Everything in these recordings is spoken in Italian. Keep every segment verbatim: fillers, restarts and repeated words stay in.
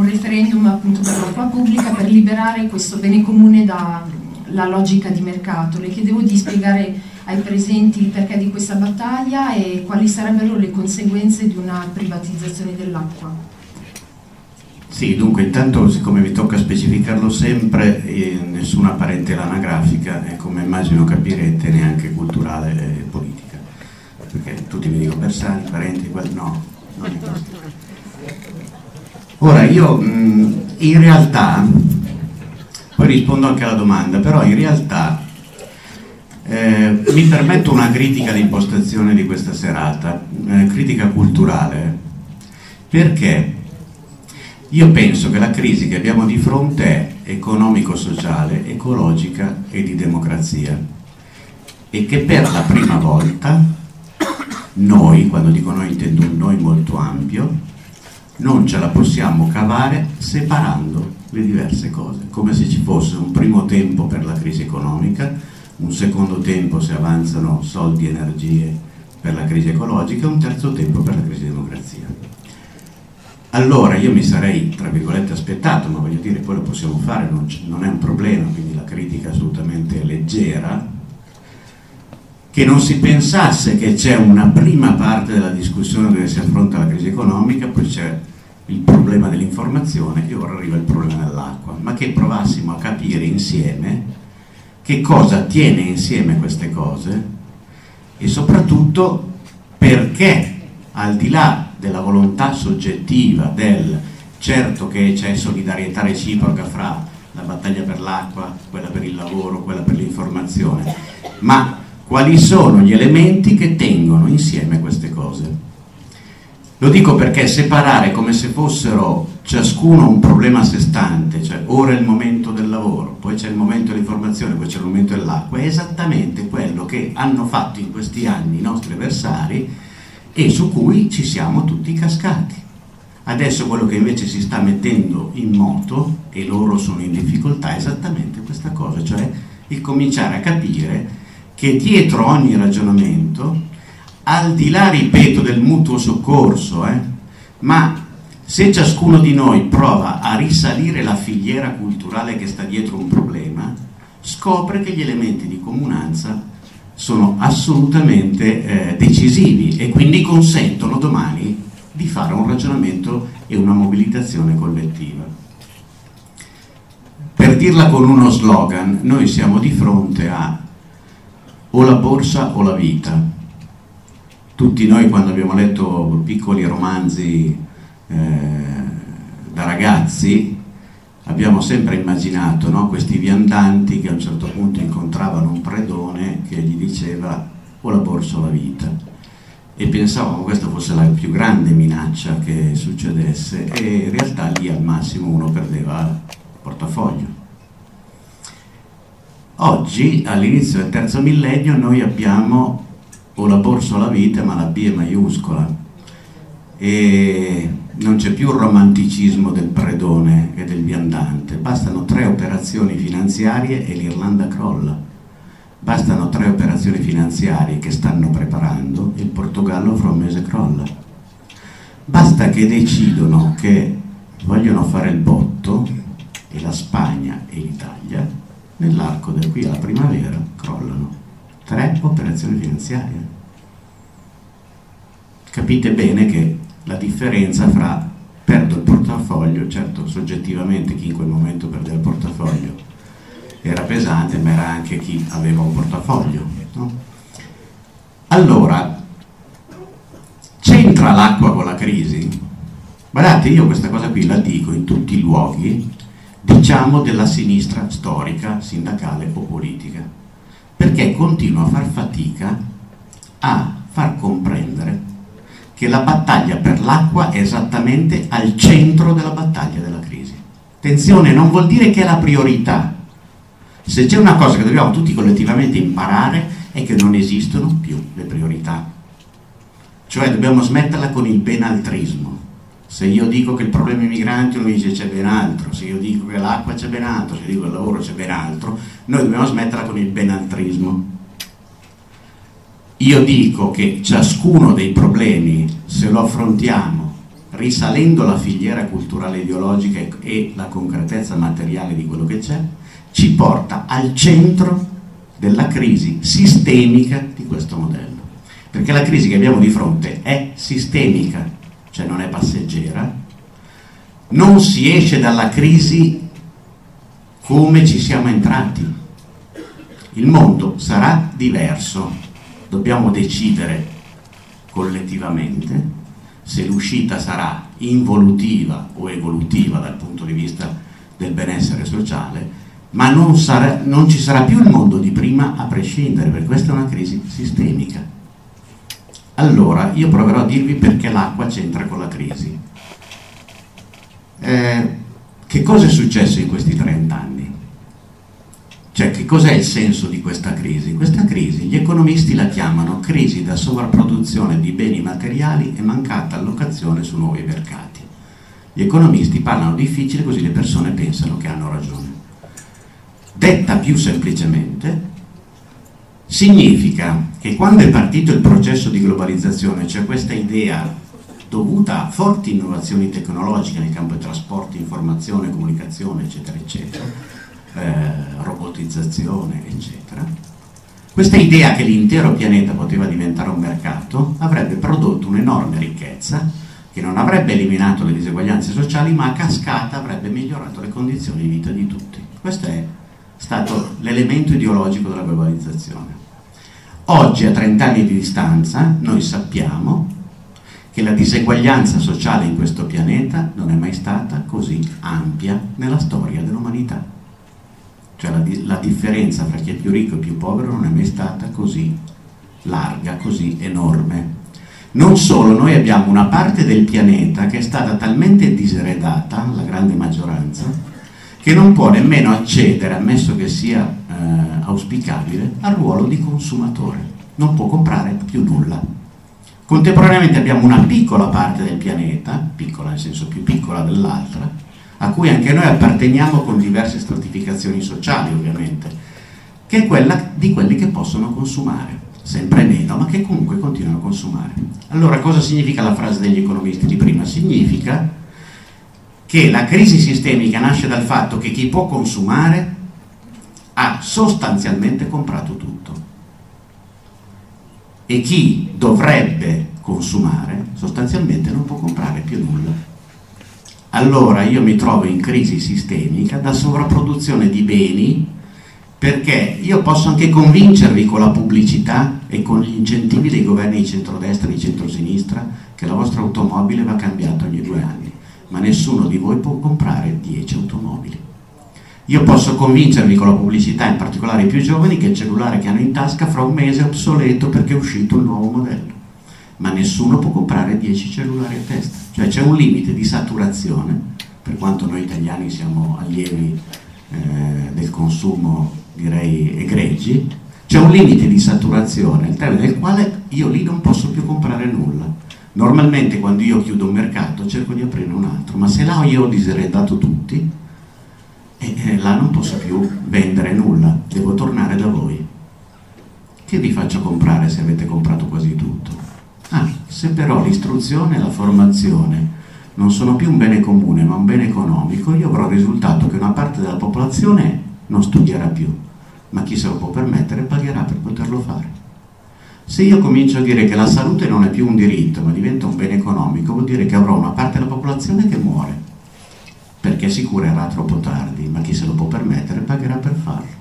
un referendum appunto per l'acqua pubblica per liberare questo bene comune dalla logica di mercato. Le chiedevo di spiegare ai presenti il perché di questa battaglia e quali sarebbero le conseguenze di una privatizzazione dell'acqua. Sì, dunque intanto, siccome mi tocca specificarlo sempre, eh, nessuna parentela anagrafica e, come immagino capirete, neanche culturale e politica, perché tutti mi dicono Bersani, parenti, quelli no, non è così. Ora io mh, in realtà, poi rispondo anche alla domanda, però in realtà eh, mi permetto una critica all'impostazione di questa serata, eh, critica culturale, perché io penso che la crisi che abbiamo di fronte è economico-sociale, ecologica e di democrazia, e che per la prima volta noi, quando dico noi intendo un noi molto ampio, non ce la possiamo cavare separando le diverse cose, come se ci fosse un primo tempo per la crisi economica, un secondo tempo se avanzano soldi e energie per la crisi ecologica e un terzo tempo per la crisi democrazia. Allora io mi sarei, tra virgolette, aspettato, ma voglio dire, poi lo possiamo fare, non, non è un problema, quindi la critica è assolutamente leggera, che non si pensasse che c'è una prima parte della discussione dove si affronta la crisi economica, poi c'è il problema dell'informazione e ora arriva il problema dell'acqua, ma che provassimo a capire insieme che cosa tiene insieme queste cose e soprattutto perché, al di là della volontà soggettiva del certo che c'è solidarietà reciproca fra la battaglia per l'acqua, quella per il lavoro, quella per l'informazione, ma quali sono gli elementi che tengono insieme queste cose. Lo dico perché separare come se fossero ciascuno un problema a sé stante, cioè ora è il momento del lavoro, poi c'è il momento dell'informazione, poi c'è il momento dell'acqua, è esattamente quello che hanno fatto in questi anni i nostri avversari e su cui ci siamo tutti cascati. Adesso quello che invece si sta mettendo in moto, e loro sono in difficoltà, è esattamente questa cosa, cioè il cominciare a capire che dietro ogni ragionamento, al di là, ripeto, del mutuo soccorso, eh, ma se ciascuno di noi prova a risalire la filiera culturale che sta dietro un problema, scopre che gli elementi di comunanza sono assolutamente eh, decisivi e quindi consentono domani di fare un ragionamento e una mobilitazione collettiva. Per dirla con uno slogan, noi siamo di fronte a o la borsa o la vita. Tutti noi, quando abbiamo letto piccoli romanzi eh, da ragazzi, abbiamo sempre immaginato, no, questi viandanti che a un certo punto incontravano un predone che gli diceva o la borsa o la vita, e pensavamo che questa fosse la più grande minaccia che succedesse, e in realtà lì al massimo uno perdeva il portafoglio. Oggi, all'inizio del terzo millennio, noi abbiamo o la borsa o la vita, ma la B è maiuscola, e non c'è più il romanticismo del predone e del viandante, bastano tre operazioni finanziarie e l'Irlanda crolla, bastano tre operazioni finanziarie che stanno preparando e il Portogallo fra un mese crolla, basta che decidono che vogliono fare il botto e la Spagna e l'Italia nell'arco del qui alla primavera crollano. Tre operazioni finanziarie. Capite bene che la differenza fra perdo il portafoglio, certo soggettivamente chi in quel momento perdeva il portafoglio era pesante, ma era anche chi aveva un portafoglio, no? Allora, c'entra l'acqua con la crisi? Guardate, io questa cosa qui la dico in tutti i luoghi, diciamo, della sinistra storica, sindacale o politica, perché continuo a far fatica a far comprendere che la battaglia per l'acqua è esattamente al centro della battaglia della crisi. Attenzione, non vuol dire che è la priorità. Se c'è una cosa che dobbiamo tutti collettivamente imparare è che non esistono più le priorità. Cioè dobbiamo smetterla con il benaltrismo. Se io dico che il problema è i migranti, uno dice c'è ben altro, se io dico che l'acqua c'è ben altro, se io dico che il lavoro c'è ben altro, noi dobbiamo smetterla con il benaltrismo. Io dico che ciascuno dei problemi, se lo affrontiamo risalendo la filiera culturale ideologica e la concretezza materiale di quello che c'è, ci porta al centro della crisi sistemica di questo modello. Perché la crisi che abbiamo di fronte è sistemica, cioè non è passeggera. Non si esce dalla crisi come ci siamo entrati. Il mondo sarà diverso. Dobbiamo decidere collettivamente se l'uscita sarà involutiva o evolutiva dal punto di vista del benessere sociale, ma non, sarà, non ci sarà più il mondo di prima a prescindere, perché questa è una crisi sistemica. Allora, io proverò a dirvi perché l'acqua c'entra con la crisi. Eh, che cosa è successo in questi trent'anni? Cioè, che cos'è il senso di questa crisi? Questa crisi, gli economisti la chiamano crisi da sovrapproduzione di beni materiali e mancata allocazione su nuovi mercati. Gli economisti parlano difficile, così le persone pensano che hanno ragione. Detta più semplicemente, significa che quando è partito il processo di globalizzazione, cioè questa idea dovuta a forti innovazioni tecnologiche nel campo del trasporto, informazione, comunicazione, eccetera, eccetera, eh, robotizzazione, eccetera, questa idea che l'intero pianeta poteva diventare un mercato avrebbe prodotto un'enorme ricchezza che non avrebbe eliminato le diseguaglianze sociali, ma a cascata avrebbe migliorato le condizioni di vita di tutti. Questo è stato l'elemento ideologico della globalizzazione. Oggi, a trent'anni di distanza, noi sappiamo che la diseguaglianza sociale in questo pianeta non è mai stata così ampia nella storia dell'umanità. Cioè la, la differenza tra chi è più ricco e più povero non è mai stata così larga, così enorme. Non solo, noi abbiamo una parte del pianeta che è stata talmente diseredata, la grande maggioranza, che non può nemmeno accedere, ammesso che sia eh, auspicabile, al ruolo di consumatore. Non può comprare più nulla. Contemporaneamente abbiamo una piccola parte del pianeta, piccola nel senso più piccola dell'altra, a cui anche noi apparteniamo con diverse stratificazioni sociali ovviamente, che è quella di quelli che possono consumare, sempre meno, ma che comunque continuano a consumare. Allora cosa significa la frase degli economisti di prima? Significa che la crisi sistemica nasce dal fatto che chi può consumare ha sostanzialmente comprato tutto e chi dovrebbe consumare sostanzialmente non può comprare più nulla. Allora io mi trovo in crisi sistemica da sovrapproduzione di beni, perché io posso anche convincervi con la pubblicità e con gli incentivi dei governi di centrodestra e di centrosinistra che la vostra automobile va cambiata ogni due anni, ma nessuno di voi può comprare dieci automobili. Io posso convincervi con la pubblicità, in particolare i più giovani, che il cellulare che hanno in tasca fra un mese è obsoleto perché è uscito un nuovo modello, ma nessuno può comprare dieci cellulari a testa. Cioè c'è un limite di saturazione, per quanto noi italiani siamo allievi eh, del consumo, direi, egregi, c'è un limite di saturazione al termine del quale io lì non posso più comprare nulla. Normalmente quando io chiudo un mercato cerco di aprire un altro, ma se là io ho diseredato tutti, e eh, là non posso più vendere nulla, devo tornare da voi. Che vi faccio comprare se avete comprato quasi tutto? Ah, se però l'istruzione e la formazione non sono più un bene comune ma un bene economico, io avrò il risultato che una parte della popolazione non studierà più, ma chi se lo può permettere pagherà per poterlo fare. Se io comincio a dire che la salute non è più un diritto ma diventa un bene economico, vuol dire che avrò una parte della popolazione che muore perché si curerà troppo tardi, ma chi se lo può permettere pagherà per farlo.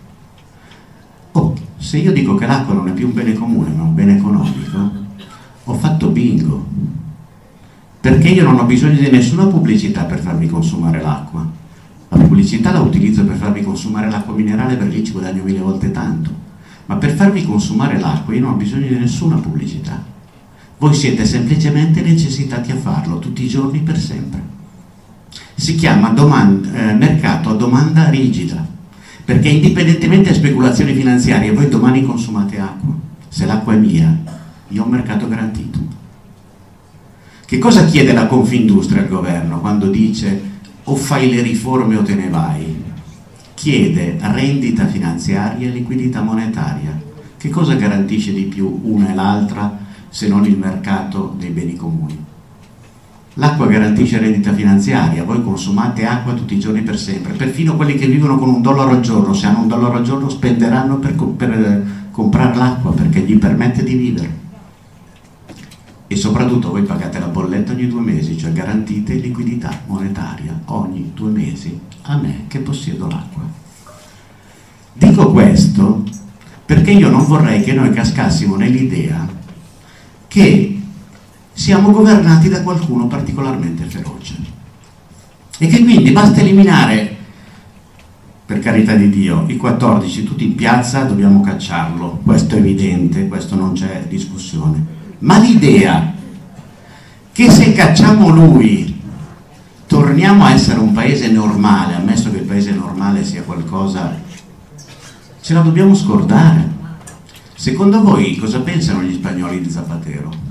Oh, se io dico che l'acqua non è più un bene comune ma un bene economico, ho fatto bingo, perché io non ho bisogno di nessuna pubblicità per farvi consumare l'acqua. La pubblicità la utilizzo per farvi consumare l'acqua minerale, perché lì ci guadagno mille volte tanto, ma per farvi consumare l'acqua io non ho bisogno di nessuna pubblicità. Voi siete semplicemente necessitati a farlo tutti i giorni per sempre. Si chiama domanda, eh, mercato a domanda rigida, perché indipendentemente da speculazioni finanziarie voi domani consumate acqua. Se l'acqua è mia, io ho un mercato garantito. Che cosa chiede la Confindustria al governo quando dice o fai le riforme o te ne vai? Chiede rendita finanziaria e liquidità monetaria. Che cosa garantisce di più una e l'altra se non il mercato dei beni comuni? L'acqua garantisce rendita finanziaria, voi consumate acqua tutti i giorni per sempre, perfino quelli che vivono con un dollaro al giorno, se hanno un dollaro al giorno spenderanno per, per comprare l'acqua perché gli permette di vivere. E soprattutto voi pagate la bolletta ogni due mesi, cioè garantite liquidità monetaria ogni due mesi a me che possiedo l'acqua. Dico questo perché io non vorrei che noi cascassimo nell'idea che siamo governati da qualcuno particolarmente feroce e che quindi basta eliminare, per carità di Dio, i quattordici tutti in piazza, dobbiamo cacciarlo, questo è evidente, questo non c'è discussione, ma l'idea che se cacciamo lui torniamo a essere un paese normale, ammesso che il paese normale sia qualcosa, ce la dobbiamo scordare. Secondo voi cosa pensano gli spagnoli di Zapatero?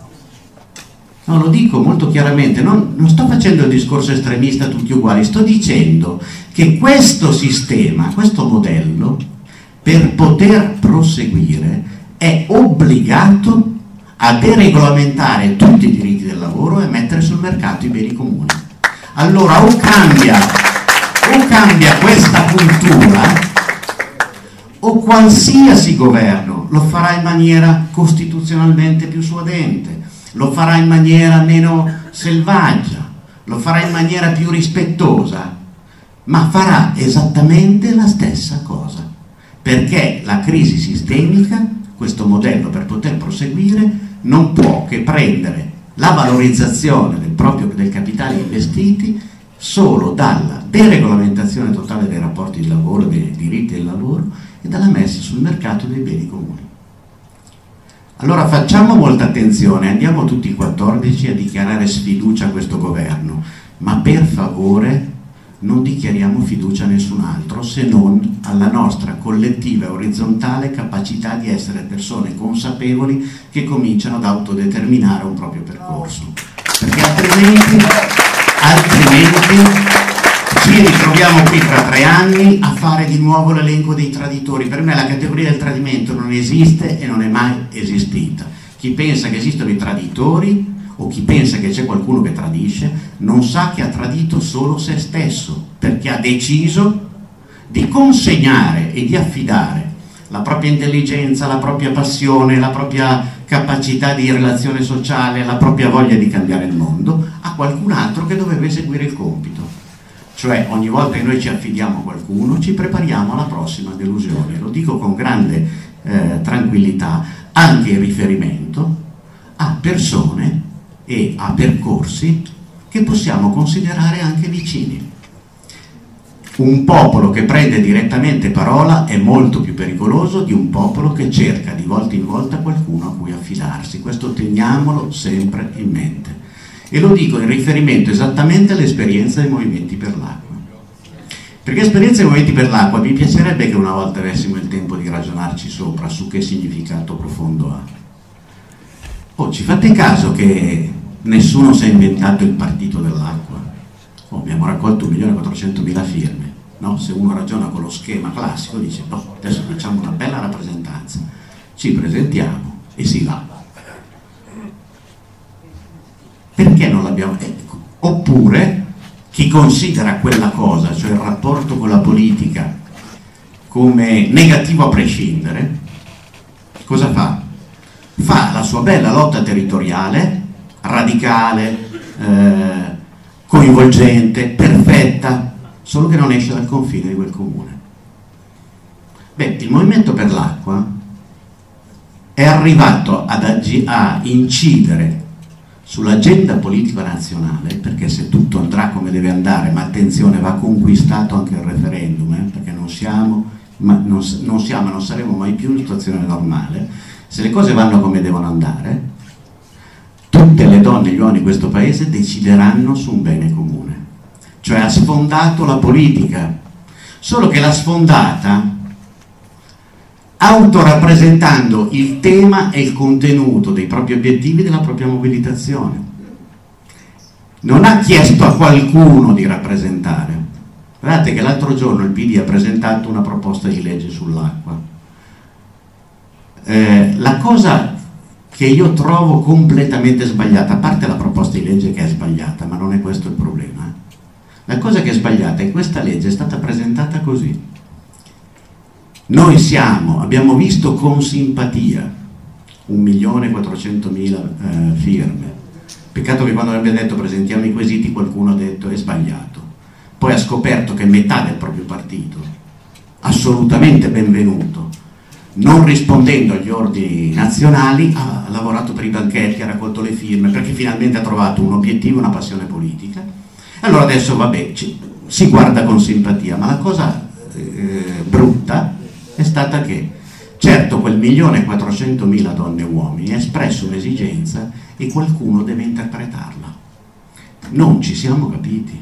No, lo dico molto chiaramente, non, non sto facendo il discorso estremista tutti uguali, sto dicendo che questo sistema, questo modello, per poter proseguire è obbligato a deregolamentare tutti i diritti del lavoro e mettere sul mercato i beni comuni. Allora o cambia, o cambia questa cultura, o qualsiasi governo lo farà in maniera costituzionalmente più suadente, lo farà in maniera meno selvaggia, lo farà in maniera più rispettosa, ma farà esattamente la stessa cosa, perché la crisi sistemica, questo modello per poter proseguire, non può che prendere la valorizzazione del proprio del capitale investiti solo dalla deregolamentazione totale dei rapporti di lavoro, dei diritti del lavoro e dalla messa sul mercato dei beni comuni. Allora facciamo molta attenzione, andiamo tutti i quattordici a dichiarare sfiducia a questo governo, ma per favore non dichiariamo fiducia a nessun altro se non alla nostra collettiva e orizzontale capacità di essere persone consapevoli che cominciano ad autodeterminare un proprio percorso, perché altrimenti, altrimenti ci ritroviamo qui tra tre anni a fare di nuovo l'elenco dei traditori. Per me la categoria del tradimento non esiste e non è mai esistita. Chi pensa che esistono i traditori o chi pensa che c'è qualcuno che tradisce non sa che ha tradito solo se stesso, perché ha deciso di consegnare e di affidare la propria intelligenza, la propria passione, la propria capacità di relazione sociale, la propria voglia di cambiare il mondo a qualcun altro che doveva eseguire il compito. Cioè ogni volta che noi ci affidiamo a qualcuno ci prepariamo alla prossima delusione. Lo dico con grande eh, tranquillità, anche in riferimento a persone e a percorsi che possiamo considerare anche vicini. Un popolo che prende direttamente parola è molto più pericoloso di un popolo che cerca di volta in volta qualcuno a cui affidarsi. Questo teniamolo sempre in mente. E lo dico in riferimento esattamente all'esperienza dei movimenti per l'acqua. Perché esperienza dei movimenti per l'acqua mi piacerebbe che una volta avessimo il tempo di ragionarci sopra su che significato profondo ha. Oh, ci fate caso che nessuno si è inventato il partito dell'acqua? Oh, abbiamo raccolto un milione e quattrocentomila firme. No? Se uno ragiona con lo schema classico dice oh, adesso facciamo una bella rappresentanza, ci presentiamo e si va. Perché non l'abbiamo? Ecco. Oppure chi considera quella cosa, cioè il rapporto con la politica, come negativo a prescindere, cosa fa? Fa la sua bella lotta territoriale, radicale, eh, coinvolgente, perfetta, solo che non esce dal confine di quel comune. Beh, il Movimento per l'Acqua è arrivato ad agi- a incidere sull'agenda politica nazionale, perché se tutto andrà come deve andare, ma attenzione, va conquistato anche il referendum, eh, perché non siamo, ma non, non siamo e non saremo mai più in situazione normale, se le cose vanno come devono andare, tutte le donne e gli uomini di questo paese decideranno su un bene comune, cioè ha sfondato la politica, solo che l'ha sfondata autorappresentando il tema e il contenuto dei propri obiettivi della propria mobilitazione. Non ha chiesto a qualcuno di rappresentare. Guardate che l'altro giorno il P D ha presentato una proposta di legge sull'acqua. Eh, la cosa che io trovo completamente sbagliata, a parte la proposta di legge che è sbagliata, ma non è questo il problema. La cosa che è sbagliata è che questa legge è stata presentata così. Noi siamo, abbiamo visto con simpatia un milione e quattrocentomila eh, firme. Peccato che quando abbia detto presentiamo i quesiti qualcuno ha detto è sbagliato. Poi ha scoperto che metà del proprio partito, assolutamente benvenuto, non rispondendo agli ordini nazionali, ha lavorato per i banchetti, ha raccolto le firme perché finalmente ha trovato un obiettivo, una passione politica. Allora adesso vabbè, ci, si guarda con simpatia, ma la cosa eh, brutta è stata che certo quel milione e quattrocentomila donne e uomini ha espresso un'esigenza e qualcuno deve interpretarla. Non ci siamo capiti.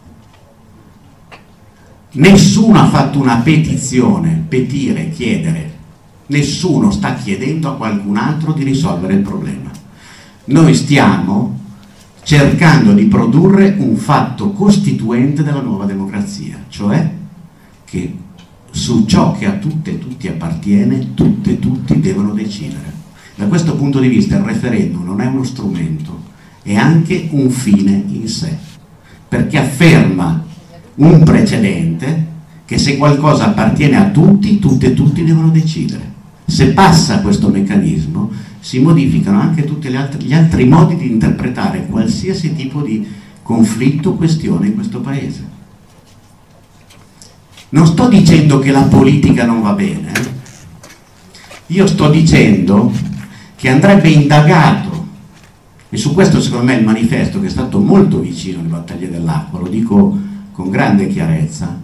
Nessuno ha fatto una petizione, petire, chiedere. Nessuno sta chiedendo a qualcun altro di risolvere il problema. Noi stiamo cercando di produrre un fatto costituente della nuova democrazia, cioè che su ciò che a tutte e tutti appartiene, tutte e tutti devono decidere. Da questo punto di vista il referendum non è uno strumento, è anche un fine in sé, perché afferma un precedente che se qualcosa appartiene a tutti, tutte e tutti devono decidere. Se passa questo meccanismo si modificano anche tutti gli altri, gli altri modi di interpretare qualsiasi tipo di conflitto o questione in questo paese. Non sto dicendo che la politica non va bene, eh? Io sto dicendo che andrebbe indagato, e su questo secondo me il manifesto, che è stato molto vicino alle battaglie dell'acqua, lo dico con grande chiarezza,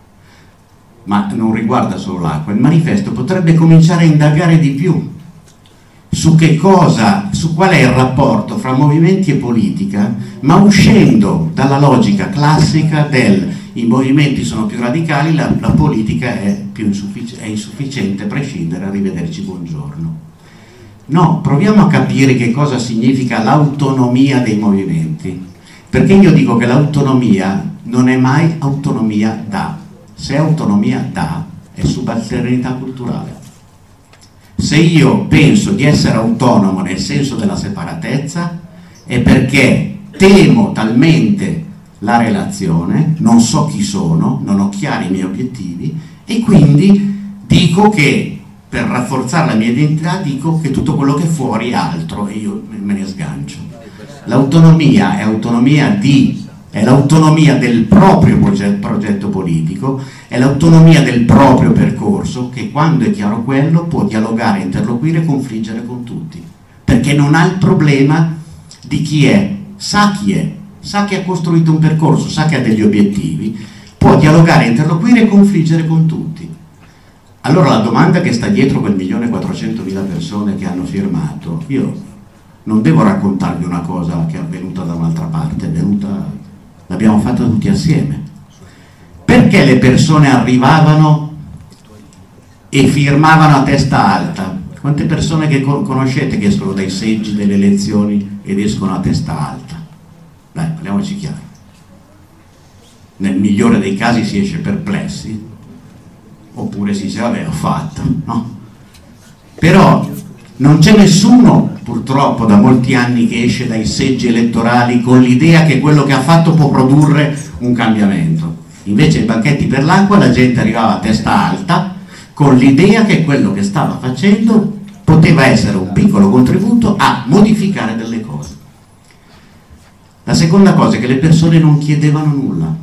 ma non riguarda solo l'acqua, il manifesto potrebbe cominciare a indagare di più su che cosa, su qual è il rapporto fra movimenti e politica, ma uscendo dalla logica classica del i movimenti sono più radicali, la, la politica è, più insuffic- è insufficiente, prescindere, arrivederci, buongiorno. No, proviamo a capire che cosa significa l'autonomia dei movimenti, perché io dico che l'autonomia non è mai autonomia da, se è autonomia da è subalternità culturale. Se io penso di essere autonomo nel senso della separatezza è perché temo talmente la relazione, non so chi sono, non ho chiari i miei obiettivi e quindi dico che per rafforzare la mia identità dico che tutto quello che è fuori è altro e io me ne sgancio. L'autonomia è autonomia di, è l'autonomia del proprio progetto, progetto politico, è l'autonomia del proprio percorso che quando è chiaro quello può dialogare, interloquire e confliggere con tutti, perché non ha il problema di chi è, sa chi è, sa che ha costruito un percorso, sa che ha degli obiettivi, può dialogare, interloquire e confliggere con tutti. Allora la domanda che sta dietro quel milione e quattrocentomila persone che hanno firmato, io non devo raccontarvi una cosa che è avvenuta da un'altra parte, è avvenuta, l'abbiamo fatta tutti assieme. Perché le persone arrivavano e firmavano a testa alta? Quante persone che conoscete che escono dai seggi delle elezioni ed escono a testa alta? Dai, parliamoci chiaro. Nel migliore dei casi si esce perplessi, oppure si dice vabbè, ho fatto, no? Però non c'è nessuno, purtroppo, da molti anni che esce dai seggi elettorali con l'idea che quello che ha fatto può produrre un cambiamento. Invece ai banchetti per l'acqua la gente arrivava a testa alta con l'idea che quello che stava facendo poteva essere un piccolo contributo a modificare delle cose. La seconda cosa è che le persone non chiedevano nulla,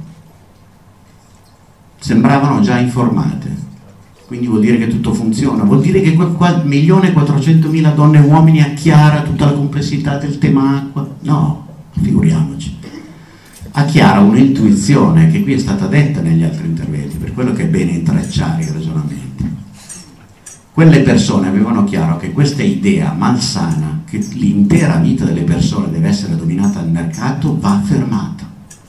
sembravano già informate, quindi vuol dire che tutto funziona, vuol dire che quel milione e quattrocentomila donne e uomini acchiara tutta la complessità del tema acqua? No, figuriamoci. Acchiara un'intuizione che qui è stata detta negli altri interventi, per quello che è bene intrecciare i ragionamenti. Quelle persone avevano chiaro che questa idea malsana, che l'intera vita delle persone deve essere dominata dal mercato, va fermata.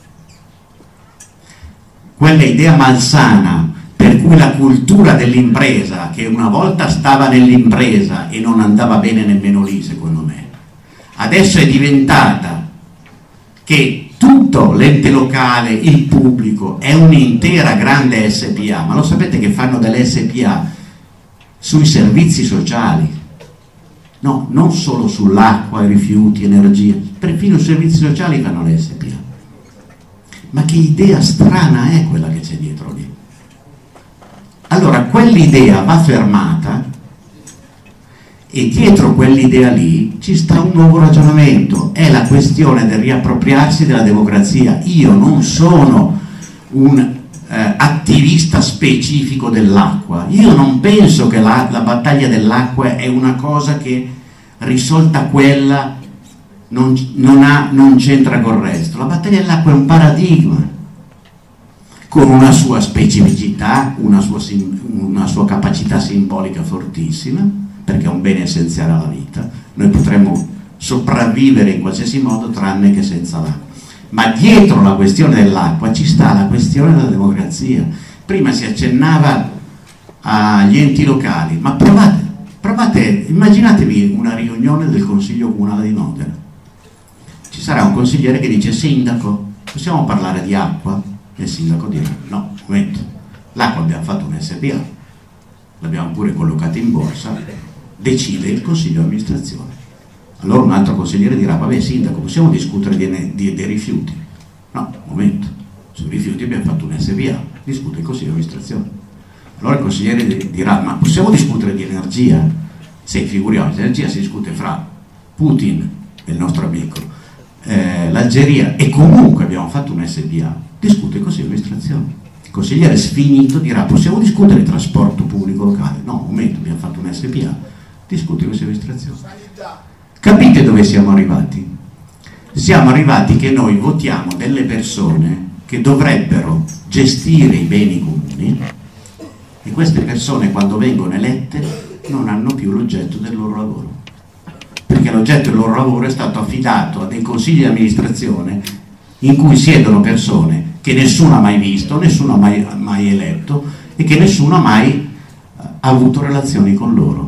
Quella idea malsana per cui la cultura dell'impresa, che una volta stava nell'impresa e non andava bene nemmeno lì, secondo me, adesso è diventata che tutto l'ente locale, il pubblico, è un'intera grande S P A, ma lo sapete che fanno delle S P A sui servizi sociali? no, non solo sull'acqua, i rifiuti, energia, perfino i servizi sociali fanno le S P A. Ma che idea strana è quella che c'è dietro lì? Allora, quell'idea va fermata e dietro quell'idea lì ci sta un nuovo ragionamento, è la questione del riappropriarsi della democrazia. Io non sono un eh, attivista specifico dell'acqua, io non penso che la, la battaglia dell'acqua è una cosa che risolta quella non, non, ha, non c'entra col resto. La battaglia dell'acqua è un paradigma con una sua specificità, una sua, una sua capacità simbolica fortissima, perché è un bene essenziale alla vita. Noi potremmo sopravvivere in qualsiasi modo tranne che senza l'acqua. Ma dietro la questione dell'acqua ci sta la questione della democrazia. Prima si accennava agli enti locali, ma provate, provate, immaginatevi una riunione del Consiglio Comunale di Modena. Ci sarà un consigliere che dice: sindaco, possiamo parlare di acqua? E il sindaco dirà: no, un momento, l'acqua abbiamo fatto un S P A, l'abbiamo pure collocata in borsa, decide il consiglio di amministrazione. Allora un altro consigliere dirà: vabbè sindaco, possiamo discutere dei, dei, dei rifiuti? No, un momento, sui rifiuti abbiamo fatto un S P A, discute il consiglio di amministrazione. Allora il consigliere dirà: ma possiamo discutere di energia? Se figuriamo, l'energia si discute fra Putin e il nostro amico, eh, l'Algeria, e comunque abbiamo fatto un S P A, discute il consiglio di amministrazione. Il consigliere sfinito dirà: possiamo discutere di trasporto pubblico locale? No, un momento, abbiamo fatto un S P A, discute il consiglio di amministrazione. Capite dove siamo arrivati? Siamo arrivati che noi votiamo delle persone che dovrebbero gestire i beni comuni, e queste persone, quando vengono elette, non hanno più l'oggetto del loro lavoro, perché l'oggetto del loro lavoro è stato affidato a dei consigli di amministrazione in cui siedono persone che nessuno ha mai visto, nessuno ha mai, mai eletto e che nessuno ha mai ha avuto relazioni con loro.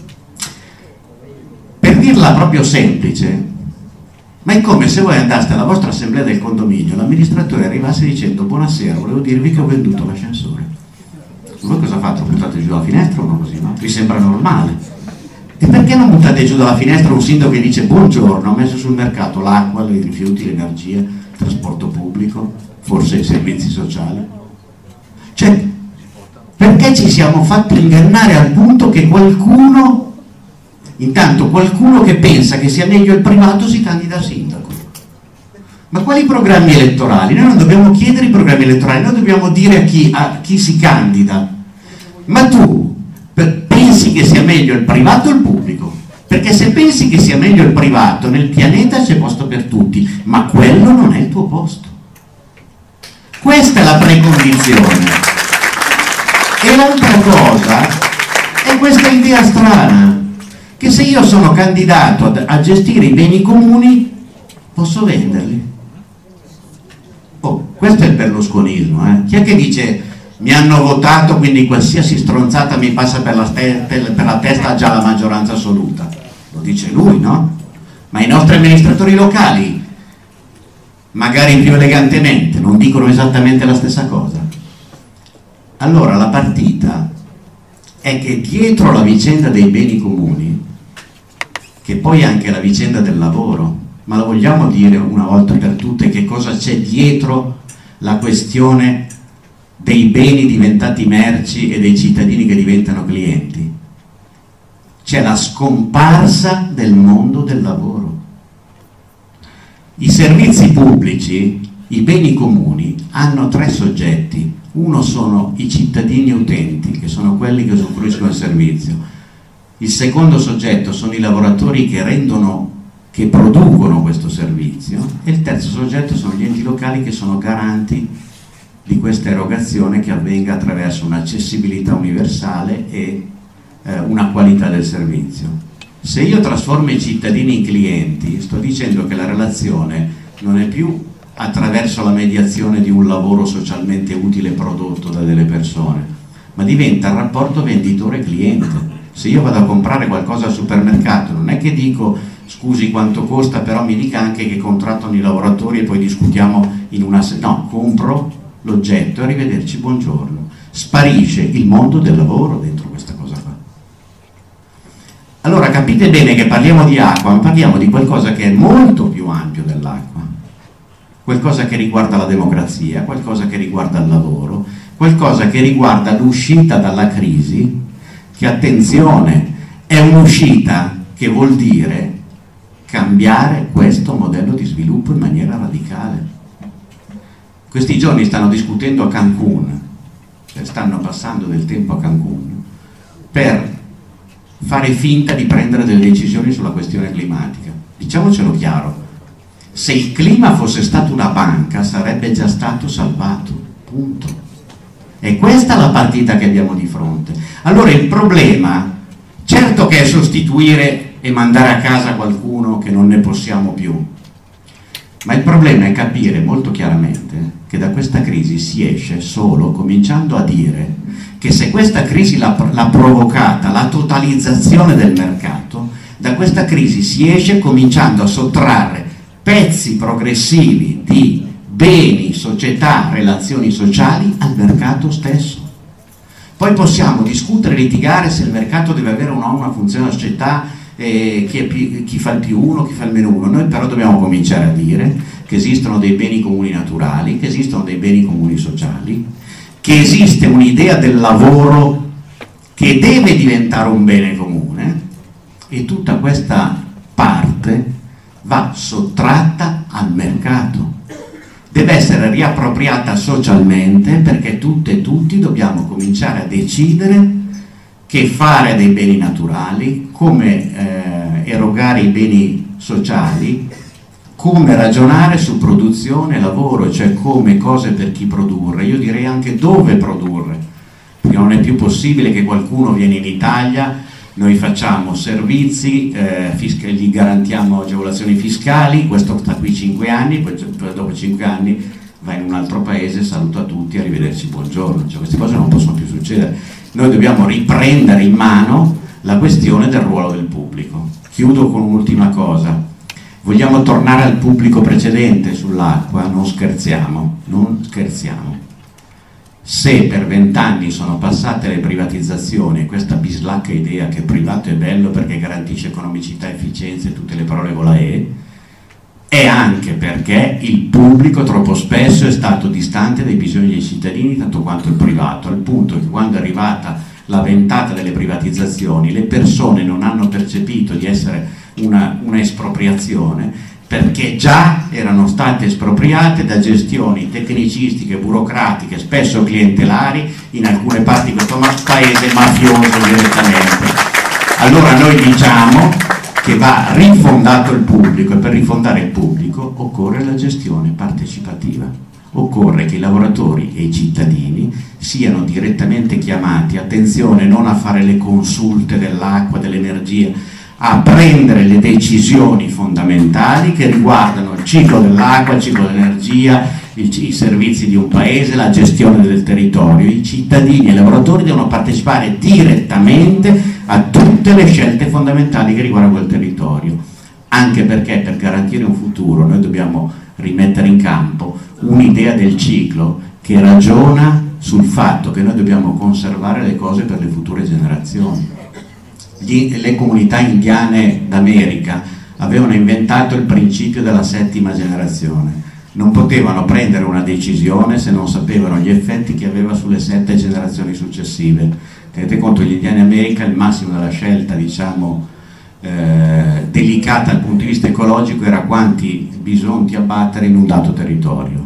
Per dirla proprio semplice, ma è come se voi andaste alla vostra assemblea del condominio, l'amministratore arrivasse dicendo: buonasera, volevo dirvi che ho venduto l'ascensore. Voi cosa fate? Lo buttate giù dalla finestra o no? Così, no? Vi sembra normale. E perché non buttate giù dalla finestra un sindaco che dice: buongiorno, ho messo sul mercato l'acqua, i rifiuti, l'energia, il trasporto pubblico, forse i servizi sociali? Cioè, perché ci siamo fatti ingannare al punto che qualcuno, intanto qualcuno che pensa che sia meglio il privato, si candida a sindaco? Ma quali programmi elettorali? Noi non dobbiamo chiedere i programmi elettorali, noi dobbiamo dire a chi, a chi si candida: ma tu pensi che sia meglio il privato o il pubblico? Perché se pensi che sia meglio il privato, nel pianeta c'è posto per tutti, ma quello non è il tuo posto. Questa è la precondizione. E l'altra cosa è questa idea strana, che se io sono candidato a, a gestire i beni comuni, posso venderli. Oh, questo è il berlusconismo, eh? Chi è che dice: mi hanno votato, quindi qualsiasi stronzata mi passa per la, per, per la testa, ha già la maggioranza assoluta? Lo dice lui, no? Ma i nostri amministratori locali, magari più elegantemente, non dicono esattamente la stessa cosa. Allora la partita è che dietro la vicenda dei beni comuni, che poi è anche la vicenda del lavoro, ma lo vogliamo dire una volta per tutte che cosa c'è dietro la questione dei beni diventati merci e dei cittadini che diventano clienti? C'è la scomparsa del mondo del lavoro. I servizi pubblici, i beni comuni, hanno tre soggetti. Uno sono i cittadini utenti, che sono quelli che usufruiscono del servizio. Il secondo soggetto sono i lavoratori che rendono, che producono questo servizio, e il terzo soggetto sono gli enti locali, che sono garanti di questa erogazione che avvenga attraverso un'accessibilità universale e eh, una qualità del servizio. Se io trasformo i cittadini in clienti, sto dicendo che la relazione non è più attraverso la mediazione di un lavoro socialmente utile prodotto da delle persone, ma diventa il rapporto venditore-cliente. Se io vado a comprare qualcosa al supermercato, non è che dico: scusi quanto costa, però mi dica anche che contrattano i lavoratori e poi discutiamo in una... no, compro l'oggetto e arrivederci, buongiorno. Sparisce il mondo del lavoro dentro questa cosa qua. Allora capite capite bene che parliamo di acqua, ma parliamo di qualcosa che è molto più ampio dell'acqua, qualcosa che riguarda la democrazia, qualcosa che riguarda il lavoro, qualcosa che riguarda l'uscita dalla crisi, che, attenzione, è un'uscita che vuol dire cambiare questo modello di sviluppo in maniera radicale. Questi giorni stanno discutendo a Cancun, stanno passando del tempo a Cancun per fare finta di prendere delle decisioni sulla questione climatica. Diciamocelo chiaro, se il clima fosse stato una banca sarebbe già stato salvato, punto. E questa è la partita che abbiamo di fronte. Allora il problema, certo che è sostituire e mandare a casa qualcuno che non ne possiamo più, ma il problema è capire molto chiaramente che da questa crisi si esce solo cominciando a dire che se questa crisi l'ha, l'ha provocata la totalizzazione del mercato, da questa crisi si esce cominciando a sottrarre pezzi progressivi di beni, società, relazioni sociali al mercato stesso. Poi possiamo discutere e litigare se il mercato deve avere o no una funzione a società, eh, chi, è più, chi fa il più uno, chi fa il meno uno. Noi però dobbiamo cominciare a dire che esistono dei beni comuni naturali, che esistono dei beni comuni sociali, che esiste un'idea del lavoro che deve diventare un bene comune, e tutta questa parte va sottratta al mercato, deve essere riappropriata socialmente, perché tutte e tutti dobbiamo cominciare a decidere che fare dei beni naturali, come eh, erogare i beni sociali, come ragionare su produzione e lavoro, cioè come, cose per chi produrre, io direi anche dove produrre, perché non è più possibile che qualcuno viene in Italia, noi facciamo servizi, eh, fisc- gli garantiamo agevolazioni fiscali, questo sta qui cinque anni, poi dopo cinque anni va in un altro paese, saluta tutti, arrivederci, buongiorno, cioè queste cose non possono più succedere. Noi dobbiamo riprendere in mano la questione del ruolo del pubblico. Chiudo con un'ultima cosa. Vogliamo tornare al pubblico precedente sull'acqua? Non scherziamo, non scherziamo. Se per vent'anni sono passate le privatizzazioni, questa bislacca idea che privato è bello perché garantisce economicità, efficienza e tutte le parole con la E, è anche perché il pubblico troppo spesso è stato distante dai bisogni dei cittadini tanto quanto il privato, al punto che quando è arrivata la ventata delle privatizzazioni le persone non hanno percepito di essere una, una espropriazione, perché già erano state espropriate da gestioni tecnicistiche, burocratiche, spesso clientelari, in alcune parti di questo paese mafioso direttamente. Allora noi diciamo che va rifondato il pubblico, e per rifondare il pubblico occorre la gestione partecipativa, occorre che i lavoratori e i cittadini siano direttamente chiamati, attenzione, non a fare le consulte dell'acqua, dell'energia, a prendere le decisioni fondamentali che riguardano il ciclo dell'acqua, il ciclo dell'energia, il, i servizi di un paese, la gestione del territorio. I cittadini e i lavoratori devono partecipare direttamente a tutte le scelte fondamentali che riguardano quel territorio, anche perché per garantire un futuro noi dobbiamo rimettere in campo un'idea del ciclo che ragiona sul fatto che noi dobbiamo conservare le cose per le future generazioni. Gli, le comunità indiane d'America avevano inventato il principio della settima generazione, non potevano prendere una decisione se non sapevano gli effetti che aveva sulle sette generazioni successive. Tenete conto, gli indiani d'America, il massimo della scelta, diciamo, eh, delicata dal punto di vista ecologico era quanti bisonti abbattere in un dato territorio.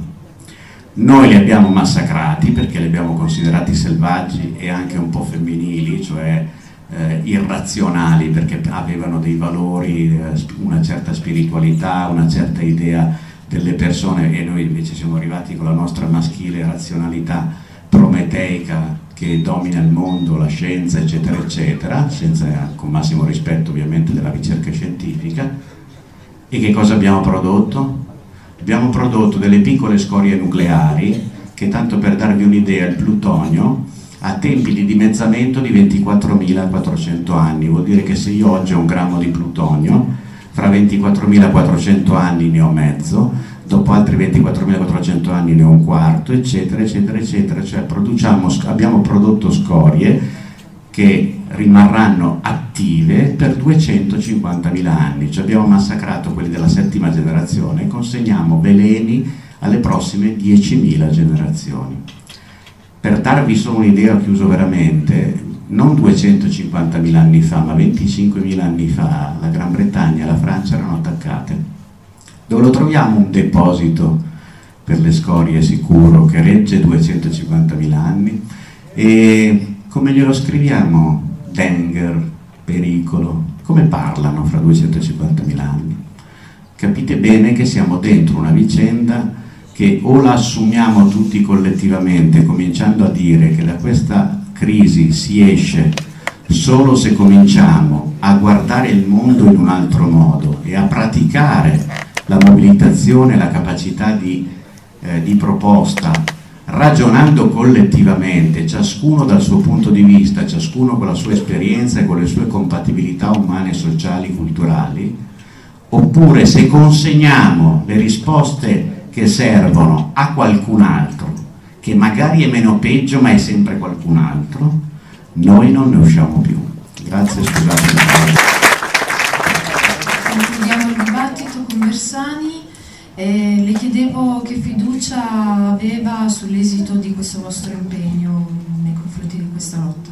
Noi li abbiamo massacrati perché li abbiamo considerati selvaggi e anche un po' femminili, cioè Eh, irrazionali, perché avevano dei valori, eh, una certa spiritualità, una certa idea delle persone, e noi invece siamo arrivati con la nostra maschile razionalità prometeica che domina il mondo, la scienza, eccetera eccetera, senza, con massimo rispetto ovviamente della ricerca scientifica. E che cosa abbiamo prodotto? Abbiamo prodotto delle piccole scorie nucleari che, tanto per darvi un'idea, il plutonio a tempi di dimezzamento di ventiquattromilaquattrocento anni, vuol dire che se io oggi ho un grammo di plutonio, fra ventiquattromilaquattrocento anni ne ho mezzo, dopo altri ventiquattromilaquattrocento anni ne ho un quarto, eccetera, eccetera, eccetera. Cioè produciamo, abbiamo prodotto scorie che rimarranno attive per duecentocinquantamila anni. Ci abbiamo massacrato quelli della settima generazione e consegniamo veleni alle prossime diecimila generazioni. Per darvi solo un'idea, ho chiuso veramente, non duecentocinquantamila anni fa, ma venticinquemila anni fa, la Gran Bretagna e la Francia erano attaccate. Dove lo troviamo un deposito per le scorie sicuro che regge duecentocinquantamila anni? E come glielo scriviamo? Danger, pericolo. Come parlano fra duecentocinquantamila anni? Capite bene che siamo dentro una vicenda che o la assumiamo tutti collettivamente, cominciando a dire che da questa crisi si esce solo se cominciamo a guardare il mondo in un altro modo e a praticare la mobilitazione, la capacità di, eh, di proposta, ragionando collettivamente, ciascuno dal suo punto di vista, ciascuno con la sua esperienza e con le sue compatibilità umane, sociali, culturali, oppure se consegniamo le risposte che servono a qualcun altro, che magari è meno peggio ma è sempre qualcun altro, noi non ne usciamo più. Grazie, scusate. Concludiamo il dibattito con Bersani. Eh, le chiedevo che fiducia aveva sull'esito di questo vostro impegno nei confronti di questa lotta.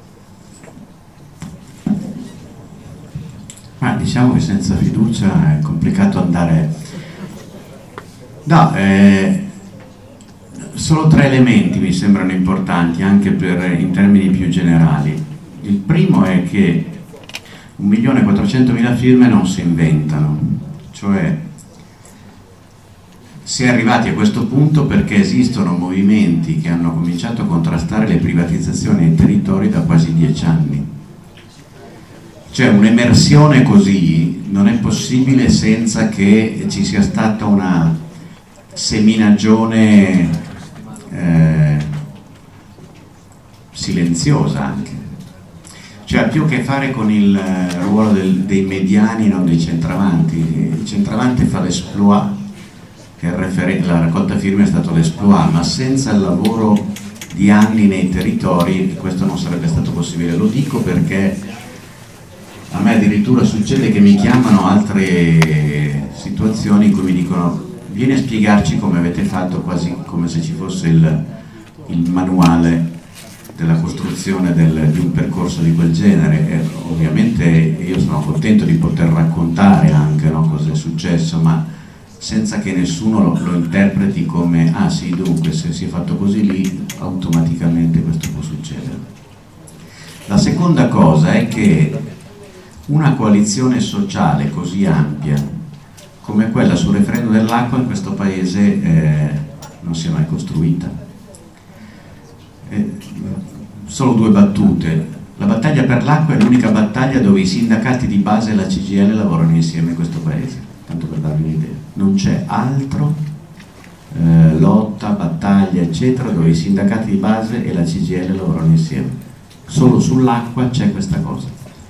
Ma diciamo che senza fiducia è complicato andare. No, eh, solo tre elementi mi sembrano importanti anche per, in termini più generali. Il primo è che un milione e quattrocentomila firme non si inventano, cioè si è arrivati a questo punto perché esistono movimenti che hanno cominciato a contrastare le privatizzazioni dei territori da quasi dieci anni. Cioè un'emersione così non è possibile senza che ci sia stata una seminagione eh, silenziosa anche. Cioè ha più a che fare con il ruolo del, dei mediani, non dei centravanti. Il centravanti fa l'esploit, che il referen- la raccolta firme è stato l'esploit, ma senza il lavoro di anni nei territori questo non sarebbe stato possibile. Lo dico perché a me addirittura succede che mi chiamano altre situazioni in cui mi dicono: vieni a spiegarci come avete fatto, quasi come se ci fosse il, il manuale della costruzione del, di un percorso di quel genere. E ovviamente io sono contento di poter raccontare anche, no, cosa è successo, ma senza che nessuno lo, lo interpreti come ah sì, dunque se si è fatto così lì automaticamente questo può succedere. La seconda cosa è che una coalizione sociale così ampia come quella sul referendum dell'acqua in questo paese eh, non si è mai costruita. Eh, solo due battute. La battaglia per l'acqua è l'unica battaglia dove i sindacati di base e la C G I L lavorano insieme in questo paese, tanto per darvi un'idea. Non c'è altro eh, lotta, battaglia eccetera dove i sindacati di base e la C G I L lavorano insieme. Solo sull'acqua c'è questa cosa.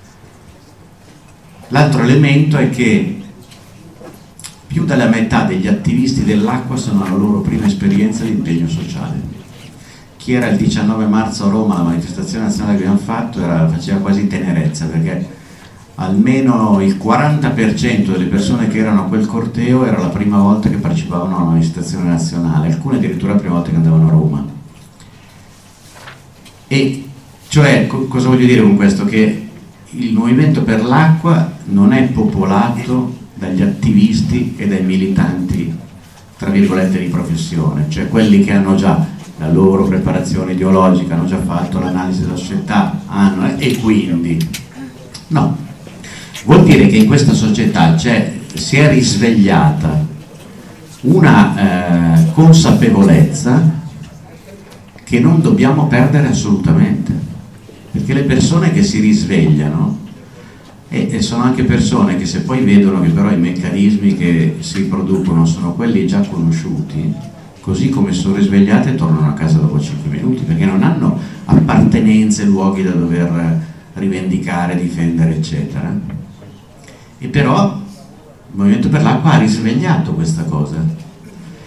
L'altro elemento è che più della metà degli attivisti dell'acqua sono alla loro prima esperienza di impegno sociale. Chi era il diciannove marzo a Roma, la manifestazione nazionale che abbiamo fatto, era, faceva quasi tenerezza, perché almeno il quaranta per cento delle persone che erano a quel corteo era la prima volta che partecipavano a una manifestazione nazionale, alcune addirittura la prima volta che andavano a Roma. E cioè, co- cosa voglio dire con questo? Che il movimento per l'acqua non è popolato dagli attivisti e dai militanti, tra virgolette, di professione, cioè quelli che hanno già la loro preparazione ideologica, hanno già fatto l'analisi della società, hanno, e quindi no, vuol dire che in questa società c'è, si è risvegliata una eh, consapevolezza che non dobbiamo perdere assolutamente, perché le persone che si risvegliano e, e sono anche persone che, se poi vedono che però i meccanismi che si producono sono quelli già conosciuti, così come sono risvegliate tornano a casa dopo cinque minuti, perché non hanno appartenenze, luoghi da dover rivendicare, difendere eccetera. E però il Movimento per l'Acqua ha risvegliato questa cosa.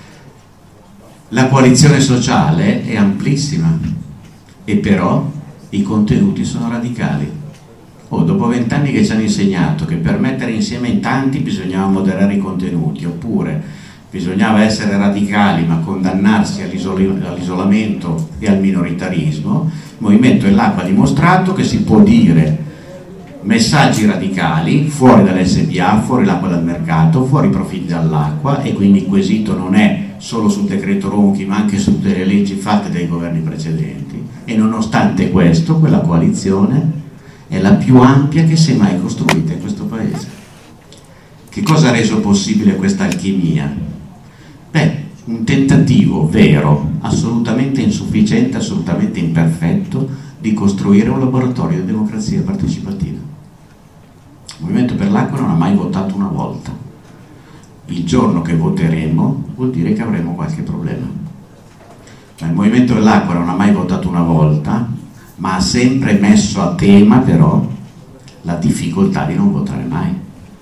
La coalizione sociale è amplissima e però i contenuti sono radicali. Oh, dopo vent'anni che ci hanno insegnato che per mettere insieme in tanti bisognava moderare i contenuti, oppure bisognava essere radicali ma condannarsi all'isolamento e al minoritarismo, il Movimento dell'Acqua ha dimostrato che si può dire messaggi radicali fuori dall'esse pê a, fuori l'acqua dal mercato, fuori i profitti dall'acqua, e quindi il quesito non è solo sul decreto Ronchi ma anche su tutte le leggi fatte dai governi precedenti, e nonostante questo quella coalizione è la più ampia che si è mai costruita in questo paese. Che cosa ha reso possibile questa alchimia? Beh, un tentativo vero, assolutamente insufficiente, assolutamente imperfetto, di costruire un laboratorio di democrazia partecipativa. Il Movimento per l'Acqua non ha mai votato una volta. Il giorno che voteremo vuol dire che avremo qualche problema. Ma il Movimento dell'Acqua non ha mai votato una volta, ma ha sempre messo a tema però la difficoltà di non votare mai,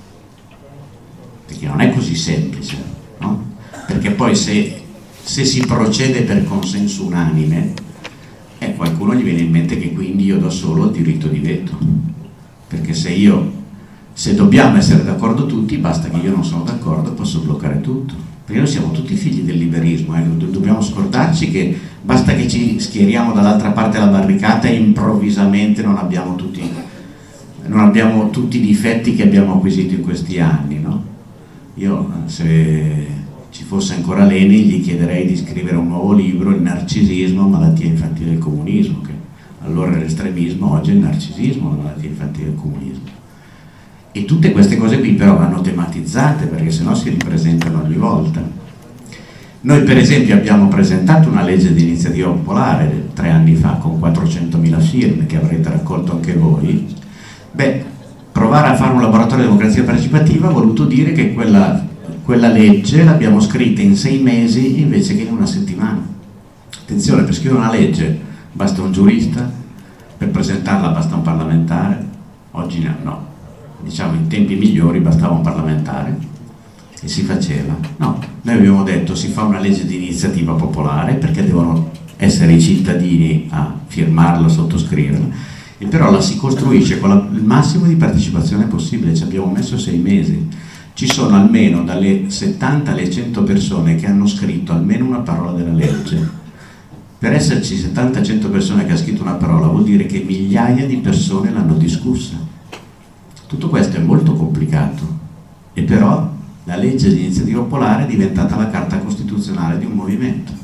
perché non è così semplice, no? Perché poi se, se si procede per consenso unanime, eh, qualcuno gli viene in mente che quindi io da solo ho il diritto di veto, perché se io se dobbiamo essere d'accordo tutti, basta che io non sono d'accordo, posso bloccare tutto, perché noi siamo tutti figli del liberismo, eh? Dobbiamo scordarci che basta che ci schieriamo dall'altra parte della barricata e improvvisamente non abbiamo tutti, non abbiamo tutti i difetti che abbiamo acquisito in questi anni, no? Io, se ci fosse ancora Lenin, gli chiederei di scrivere un nuovo libro, Il narcisismo, malattia infantile del comunismo, che allora era l'estremismo, oggi è il narcisismo, la malattia infantile del comunismo. E tutte queste cose qui però vanno tematizzate, perché sennò si ripresentano ogni volta. Noi per esempio abbiamo presentato una legge di iniziativa popolare tre anni fa con quattrocentomila firme che avrete raccolto anche voi. Beh, provare a fare un laboratorio di democrazia partecipativa ha voluto dire che quella, quella legge l'abbiamo scritta in sei mesi invece che in una settimana. Attenzione, per scrivere una legge basta un giurista, per presentarla basta un parlamentare, oggi no, diciamo in tempi migliori bastava un parlamentare e si faceva. No, noi abbiamo detto si fa una legge di iniziativa popolare perché devono essere i cittadini a firmarla, a sottoscriverla, e però la si costruisce con la, il massimo di partecipazione possibile. Ci abbiamo messo sei mesi. Ci sono almeno dalle settanta alle cento persone che hanno scritto almeno una parola della legge. Per esserci settanta cento persone che hanno scritto una parola vuol dire che migliaia di persone l'hanno discussa. Tutto questo è molto complicato, e però la legge di iniziativa popolare è diventata la carta costituzionale di un movimento.